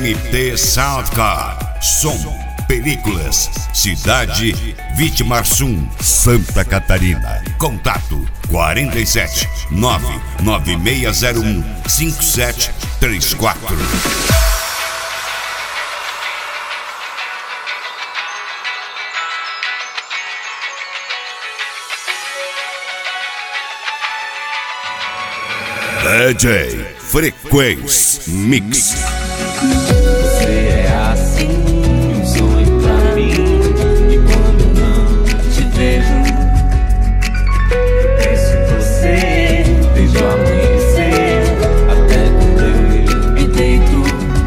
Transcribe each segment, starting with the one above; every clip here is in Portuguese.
MT Soundcar. Som, películas, cidade, Vitimarsum, Santa Catarina. Contato 47 99601 5734. DJ Frequência Mix. Você é assim, um sonho pra mim. E quando eu não te vejo, penso em você desde o amanhecer até quando eu me deito.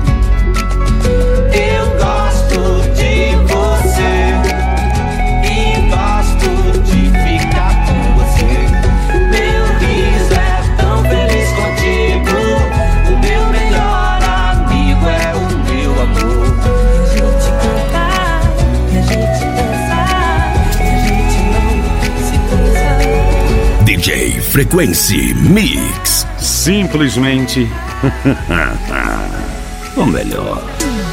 Eu gosto de você e gosto de ficar com você. Meu riso é tão feliz contigo. O meu melhor amigo é o meu amor. A gente cantar, e a gente dançar, e a gente não se cansar. DJ Frequência Mix. Simplesmente o melhor.